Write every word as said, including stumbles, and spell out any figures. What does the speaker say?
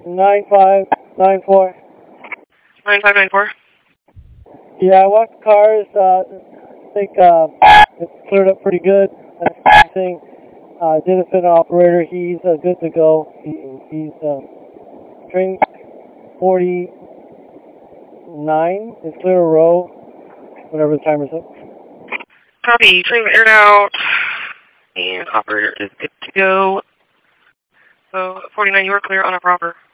nine five nine four. nine five nine four. Yeah, I walked the cars. Uh, I think uh, it's cleared up pretty good. I think uh, did a fit operator. He's uh, good to go. He, he's uh, train forty-nine. It's clear a row. Whatever the timer's up. Copy. Train aired out. And operator is good to go. So forty-nine, you are clear on a proper.